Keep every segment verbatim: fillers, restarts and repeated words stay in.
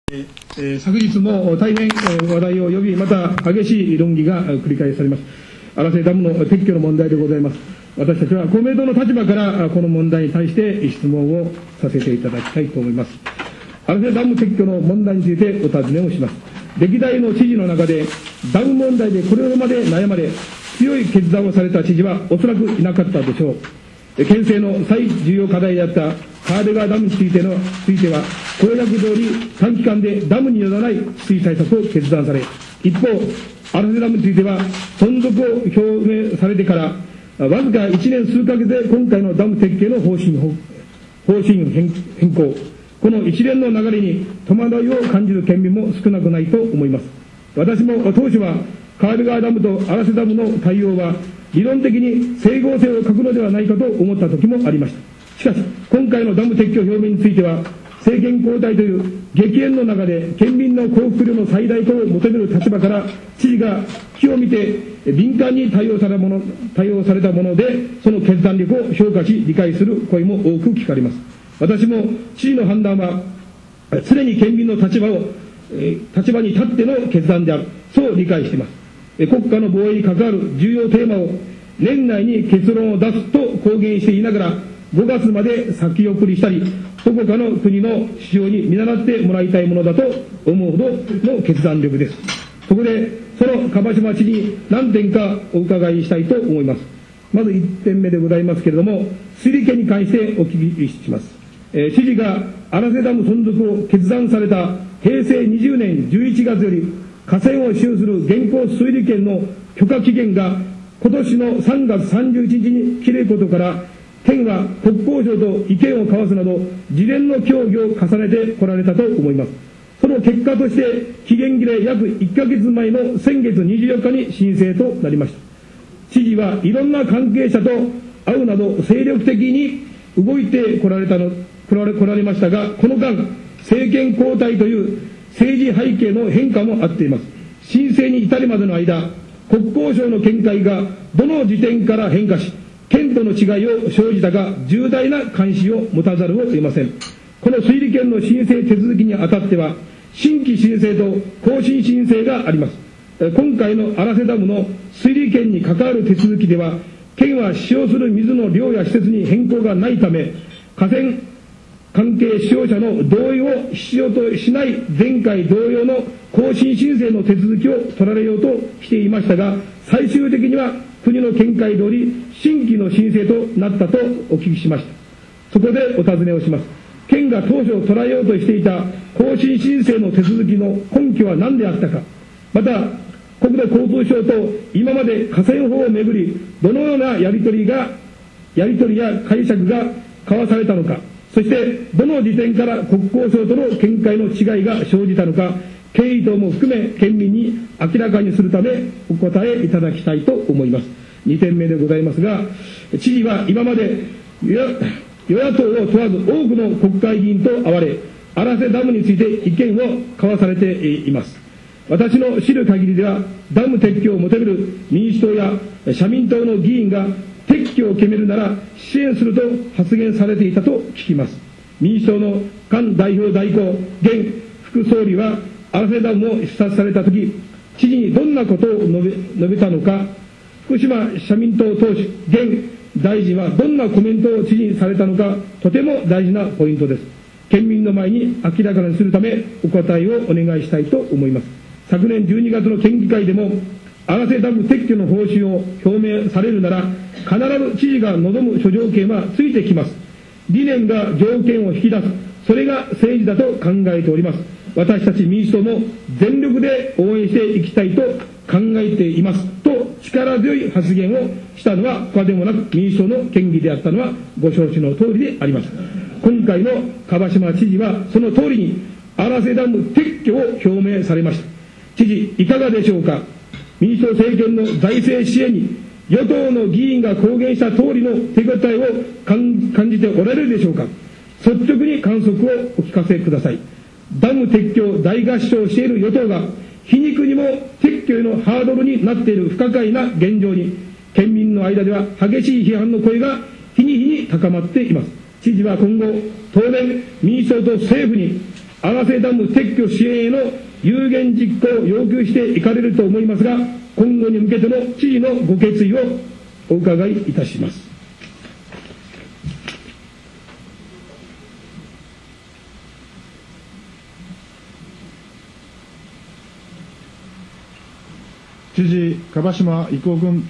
えー、昨日も大変話題を呼び、また激しい論議が繰り返されます。荒瀬ダムの撤去の問題でございます。私たちは公明党の立場からこの問題に対して質問をさせていただきたいと思います。荒瀬ダム撤去の問題についてお尋ねをします。歴代の知事の中でダム問題でこれまで悩まれ強い決断をされた知事はおそらくいなかったでしょう。県政の最重要課題であった川出川ダムについてのついては公約通り短期間でダムによらない水対策を決断され、一方荒瀬ダムについては存続を表明されてからわずかいちねん数ヶ月で今回のダム撤去の方針方針変更、この一連の流れに戸惑いを感じる県民も少なくないと思います。私も当初は川出川ダムと荒瀬ダムの対応は理論的に整合性を欠くのではないかと思った時もありました。しかし今回のダム撤去表明については政権交代という激変の中で県民の幸福量の最大化を求める立場から知事が機を見て敏感に対応されたもの、対応されたものでその決断力を評価し理解する声も多く聞かれます。私も知事の判断は常に県民の立場を立場に立っての決断である、そう理解しています。国家の防衛に関わる重要テーマを年内に結論を出すと公言していながらごがつまで先送りしたり、どこかの国の指標に見習ってもらいたいものだと思うほどの決断力です。そこでその蒲島知事に何点かお伺いしたいと思います。まずいってんめでございますけれども、水利権に関してお聞きします。えー、知事が荒瀬ダム存続を決断されたへいせいにじゅうねんじゅういちがつより河川を使用する現行水利権の許可期限が今年のさんがつさんじゅういちにちに切れることから、県は国交省と意見を交わすなど事前の協議を重ねてこられたと思います。その結果として期限切れ約いっかげつまえの先月にじゅうよっかに申請となりました。知事はいろんな関係者と会うなど精力的に動いてこられたの来られ来られましたが、この間政権交代という政治背景の変化もあっています。申請に至るまでの間、国交省の見解がどの時点から変化し県との違いを生じたか重大な関心を持たざるを得ません。この水利権の申請手続きにあたっては新規申請と更新申請があります。今回の荒瀬ダムの水利権に関わる手続きでは県は使用する水の量や施設に変更がないため、河川関係使用者の同意を必要としない前回同様の更新申請の手続きを取られようとしていましたが、最終的には国の見解通り新規の申請となったとお聞きしました。そこでお尋ねをします。県が当初捉えようとしていた更新申請の手続きの根拠は何であったか、また国土交通省と今まで河川法をめぐりどのようなやり取りがやり取りや解釈が交わされたのか、そしてどの時点から国交省との見解の違いが生じたのか、経緯等も含め県民に明らかにするためお答えいただきたいと思います。にてんめでございますが、知事は今まで与野党を問わず多くの国会議員と会われ、荒瀬ダムについて意見を交わされています。私の知る限りではダム撤去を求める民主党や社民党の議員が撤去を決めるなら支援すると発言されていたと聞きます。民主党の菅代表代行現副総理は荒瀬ダムを視察されたとき、知事にどんなことを述べ、述べたのか、福島社民党党首現大臣はどんなコメントを知事にされたのか、とても大事なポイントです。県民の前に明らかにするためお答えをお願いしたいと思います。昨年じゅうにがつの県議会でも荒瀬ダム撤去の方針を表明されるなら必ず知事が望む諸条件はついてきます。理念が条件を引き出す、それが政治だと考えております。私たち民主党も全力で応援していきたいと考えていますと力強い発言をしたのは他でもなく民主党の県議であったのはご承知の通りであります。今回の蒲島知事はその通りに荒瀬ダム撤去を表明されました。知事いかがでしょうか。民主党政権の財政支援に与党の議員が公言した通りの手応えを感じておられるでしょうか。率直に観測をお聞かせください。ダム撤去を大合唱している与党が皮肉にも撤去へのハードルになっている不可解な現状に県民の間では激しい批判の声が日に日に高まっています。知事は今後当面民主党と政府に荒瀬ダム撤去支援への有言実行を要求していかれると思いますが、今後に向けての知事のご決意をお伺いいたします。 知事、樺島郁夫君。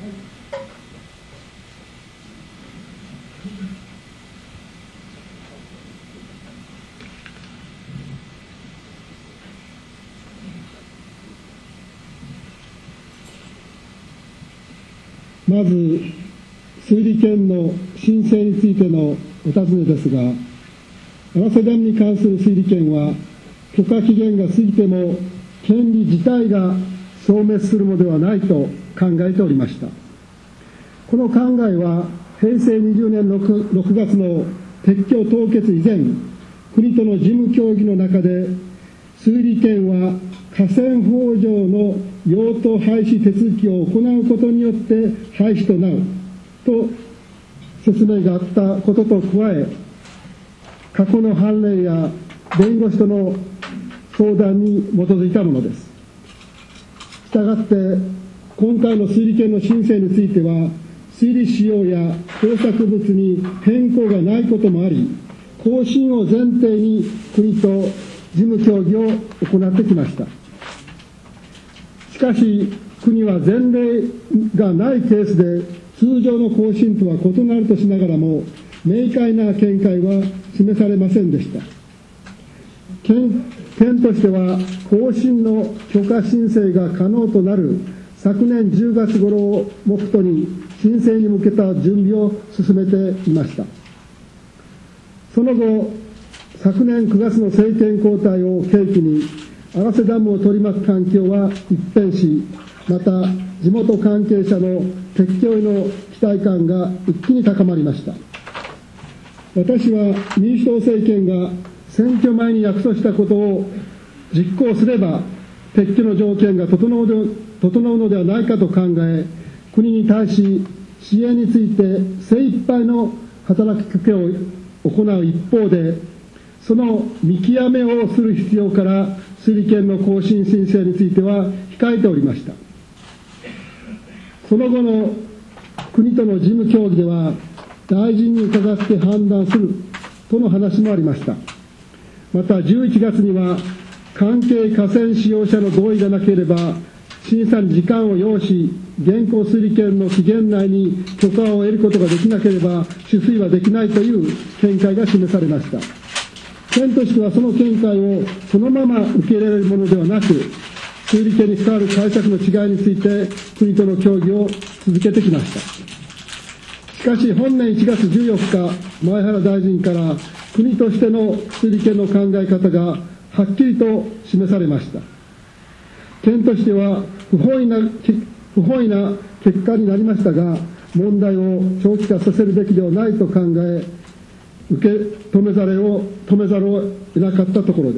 まず、水利権の申請についてのお尋ねですが、荒瀬ダムに関する水利権は、許可期限が過ぎても、権利自体が消滅するのではないと考えておりました。この考えは、平成にじゅうねん 6, 6月の撤去凍結以前、国との事務協議の中で、水利権は河川法上の用途廃止手続きを行うことによって廃止となると説明があったことと加え、過去の判例や弁護士との相談に基づいたものです。したがって、今回の水利権の申請については、水利使用や工作物に変更がないこともあり、更新を前提に国と事務協議を行ってきました。しかし、国は前例がないケースで通常の更新とは異なるとしながらも、明快な見解は示されませんでした。県県としては、更新の許可申請が可能となる昨年じゅうがつ頃を目途に申請に向けた準備を進めていました。その後、昨年くがつの政権交代を契機に、荒瀬ダムを取り巻く環境は一変し、また地元関係者の撤去への期待感が一気に高まりました。私は民主党政権が選挙前に約束したことを実行すれば、撤去の条件が整うで、整うのではないかと考え、国に対し支援について精一杯の働きかけを行う一方で、その見極めをする必要から、水利権の更新申請については控えておりました。その後の国との事務協議では、大臣に伺って判断するとの話もありました。またじゅういちがつには、関係河川使用者の同意がなければ、審査に時間を要し、現行水利権の期限内に許可を得ることができなければ、取水はできないという見解が示されました。県としてはその見解をそのまま受け入れられるものではなく、水利権に関わる解釈の違いについて、国との協議を続けてきました。しかし、本年いちがつじゅうよっか、前原大臣から国としての水利権の考え方がはっきりと示されました。県としては不本意な、不本意な結果になりましたが、問題を長期化させるべきではないと考え、受け止めざるを止めざるを得なかったところです。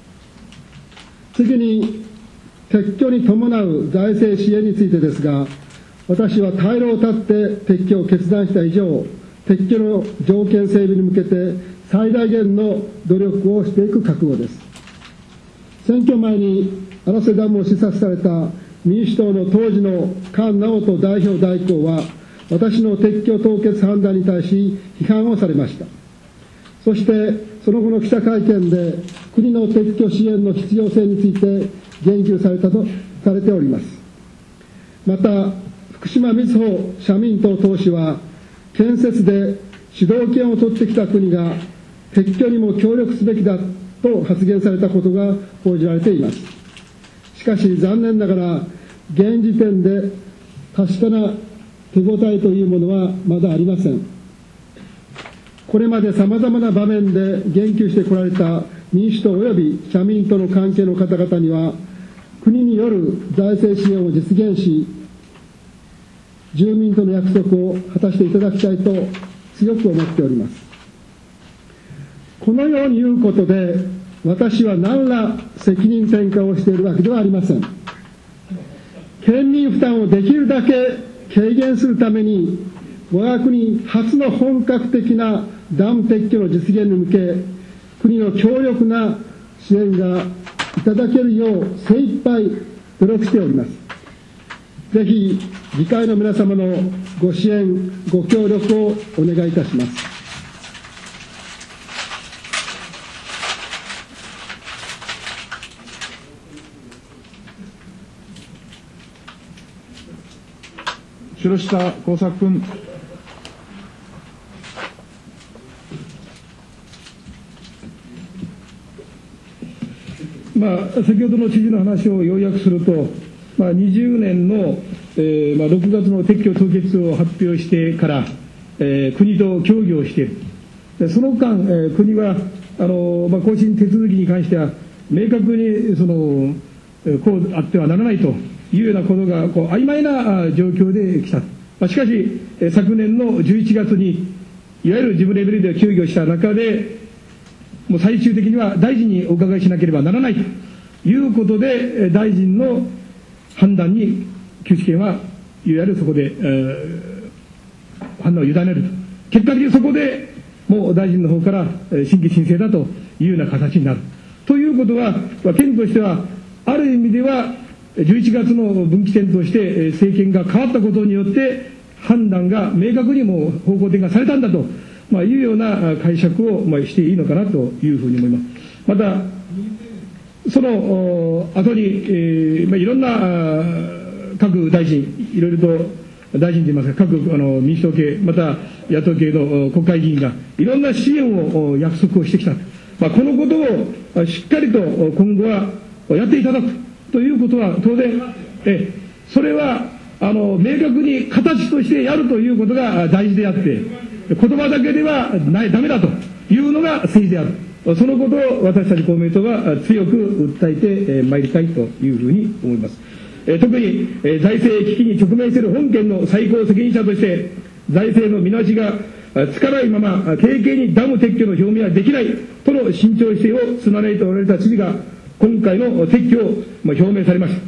次に、撤去に伴う財政支援についてですが、私は退路を断って撤去を決断した以上、撤去の条件整備に向けて最大限の努力をしていく覚悟です。選挙前に荒瀬ダムを視察された民主党の当時の菅直人代表代行は、私の撤去凍結判断に対し批判をされました。そしてその後の記者会見で、国の撤去支援の必要性について言及されたとされております。また、福島みずほ社民党党首は、建設で主導権を取ってきた国が撤去にも協力すべきだと発言されたことが報じられています。しかし残念ながら、現時点で確かな手応えというものはまだありません。これまでさまざまな場面で言及してこられた民主党及び社民との関係の方々には、国による財政支援を実現し、住民との約束を果たしていただきたいと強く思っております。このように言うことで、私は何ら責任転嫁をしているわけではありません。県民負担をできるだけ軽減するために、我が国初の本格的なダム撤去の実現に向け、国の強力な支援がいただけるよう精一杯努力しております。ぜひ議会の皆様のご支援、ご協力をお願いいたします。 城下耕作君。 まあ、先ほどの知事の話を要約すると、まあ、にじゅうねんの、えーまあ、ろくがつの撤去凍結を発表してから、えー、国と協議をしている。でその間、えー、国はあの、まあ、更新手続きに関しては明確にそのこうあってはならないというようなことがこう曖昧な状況で来た。まあ、しかし、えー、昨年のじゅういちがつにいわゆる事務レベルで協議をした中で、もう最終的には大臣にお伺いしなければならないということで、大臣の判断に休止権はいわゆるそこで、えー、判断を委ねると。結果的にそこでもう大臣の方から審議申請だというような形になる。ということは、県としてはある意味ではじゅういちがつの分岐点として政権が変わったことによって判断が明確にも方向転換されたんだと、まあ、いうような解釈を、まあ、していいのかなというふうに思います。またその後に、えーまあ、いろんな各大臣いろいろと大臣といいますか各あの民主党系また野党系の国会議員がいろんな支援を約束をしてきた、まあ、このことをしっかりと今後はやっていただくということは当然えそれはあの明確に形としてやるということが大事であって言葉だけではないダメだというのが政治である。そのことを私たち公明党は強く訴えてまいりたいというふうに思います。特に財政危機に直面している本県の最高責任者として財政の見直しがつかないまま軽々にダム撤去の表明はできないとの慎重姿勢を貫いておられた知事が今回の撤去を表明されました。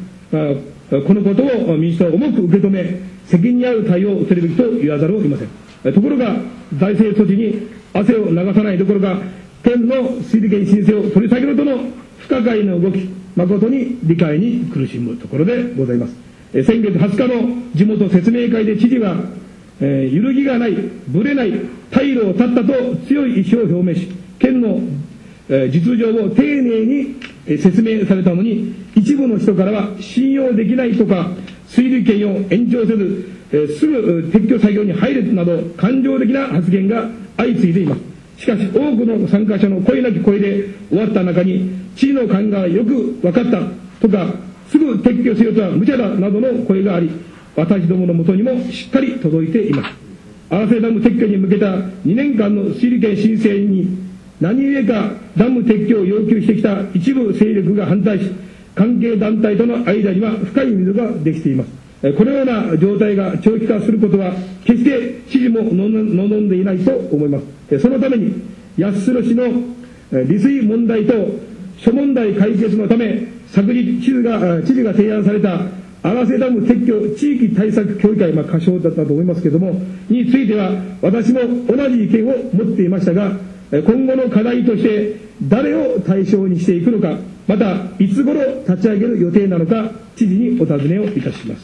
このことを民主党は重く受け止め責任にある対応を取るべきと言わざるを得ません。ところが財政措置に汗を流さないどころか県の水利権申請を取り下げるとの不可解な動き、誠に理解に苦しむところでございます。え先月はつかの地元説明会で知事は、えー、揺るぎがない、ぶれない、退路を断ったと強い意思を表明し、県の、えー、実情を丁寧に、えー、説明されたのに、一部の人からは信用できないとか、水利権を延長せず、えー、すぐ撤去作業に入るなど、感情的な発言が相次いでいます。しかし多くの参加者の声なき声で終わった中に知事の考えがよく分かったとかすぐ撤去せよとは無茶だなどの声があり私どものもとにもしっかり届いています。荒瀬ダム撤去に向けたにねんかんの水利権申請に何故かダム撤去を要求してきた一部勢力が反対し関係団体との間には深い溝ができています。このような状態が長期化することは決して知事も望んでいないと思います。そのために八代市の利水問題と諸問題解決のため昨日知事が知事が提案された荒瀬ダム撤去地域対策協議会、まあ、仮称だったと思いますけれどもについては私も同じ意見を持っていましたが今後の課題として誰を対象にしていくのかまたいつ頃立ち上げる予定なのか知事にお尋ねをいたします。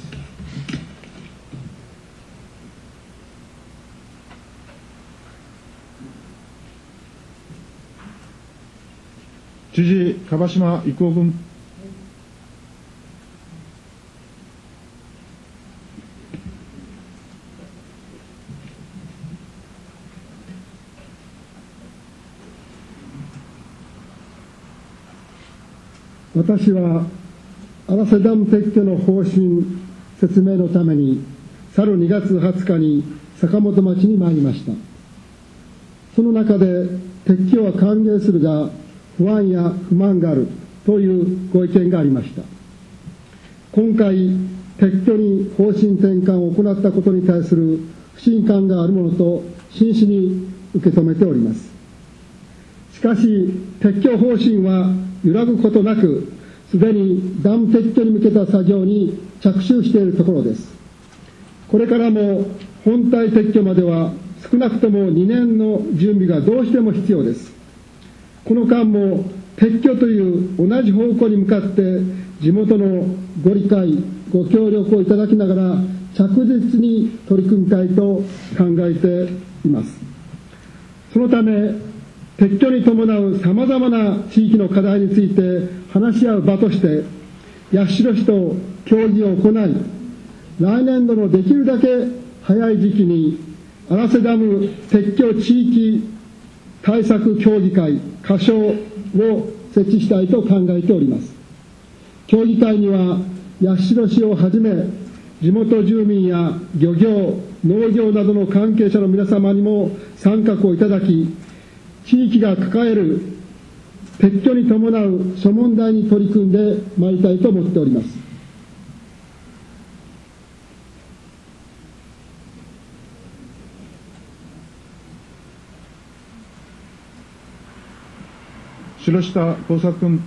知事、蒲島郁夫君。 私は荒瀬ダム撤去の方針説明のために去るにがつはつかに坂本町に参りました。その中で撤去は歓迎するが不安や不満があるというご意見がありました。今回撤去に方針転換を行ったことに対する不信感があるものと真摯に受け止めております。しかし撤去方針は揺らぐことなくすでにダム撤去に向けた作業に着手しているところです。これからも本体撤去までは少なくともにねんの準備がどうしても必要です。この間も撤去という同じ方向に向かって地元のご理解ご協力をいただきながら着実に取り組みたいと考えています。そのため撤去に伴うさまざまな地域の課題について話し合う場として八代市と協議を行い、来年度のできるだけ早い時期に荒瀬ダム撤去地域対策協議会仮称を設置したいと考えております。協議会には八代市をはじめ地元住民や漁業農業などの関係者の皆様にも参画をいただき、地域が抱える撤去に伴う諸問題に取り組んでまいりたいと思っております。 城下耕作君。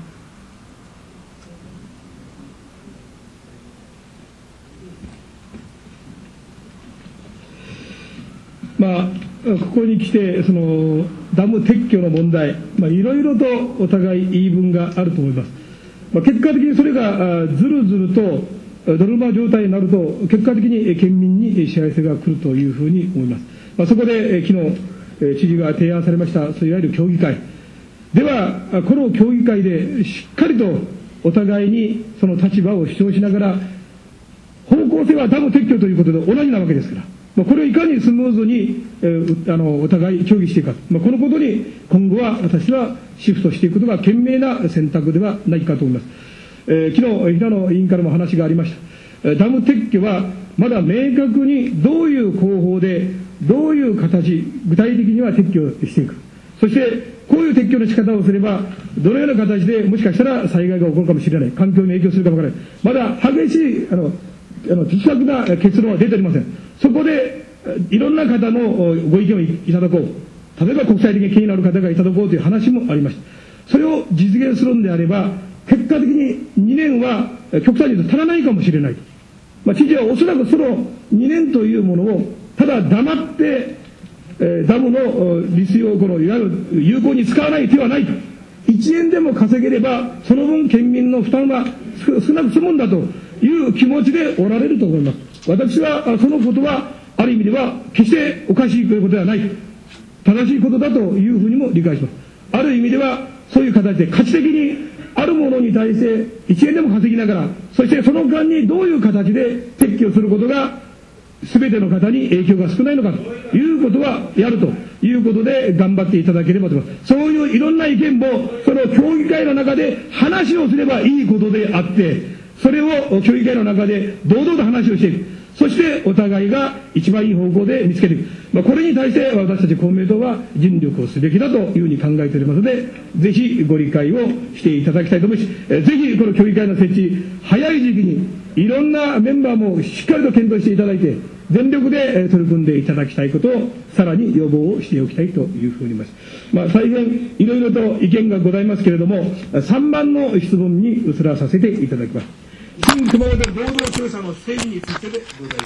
まあ、ここに来てそのダム撤去の問題、まあ、いろいろとお互い言い分があると思います。まあ、結果的にそれがずるずるとドルマ状態になると結果的に県民に支配性が来るというふうに思います。まあ、そこで昨日知事が提案されましたそういわゆる協議会では、この協議会でしっかりとお互いにその立場を主張しながら、方向性はダム撤去ということで同じなわけですから、まあ、これをいかにスムーズに、えー、あのお互い協議していくか、まあ、このことに今後は私はシフトしていくことが賢明な選択ではないかと思います。えー、昨日平野委員からも話がありました。ダム撤去はまだ明確にどういう工法でどういう形、具体的には撤去していく、そしてこういう撤去の仕方をすればどのような形でもしかしたら災害が起こるかもしれない、環境に影響するかもわからない、まだ激しいあのあの的確な結論は出ておりません。そこでいろんな方のご意見をいただこう、例えば国際的に気になる方がいただこうという話もありました。それを実現するんであれば結果的ににねんは極端に言うと足らないかもしれないと、まあ、知事はおそらくそのにねんというものをただ黙ってえダムの利水をこのいわゆる有効に使わない手はないと、いちえんでも稼げればその分県民の負担は少なく済むんだという気持ちでおられると思います。私はそのことはある意味では決しておかしいということではない、正しいことだというふうにも理解します。ある意味ではそういう形で価値的にあるものに対していちえんでも稼ぎながら、そしてその間にどういう形で撤去することが全ての方に影響が少ないのかということはやるということで頑張っていただければと思います。そういういろんな意見もその協議会の中で話をすればいいことであって、それを協議会の中で堂々と話をしていく、そしてお互いが一番いい方向で見つけていく、まあ、これに対して私たち公明党は尽力をすべきだというふうに考えておりますので、ぜひご理解をしていただきたいと思いますし、ぜひこの協議会の設置早い時期にいろんなメンバーもしっかりと検討していただいて全力で取り組んでいただきたいことをさらに要望をしておきたいというふうに思います。まあ、大変いろいろと意見がございますけれども、さんばんの質問に移らさせていただきます。新熊本道路調査の整備についてでございます。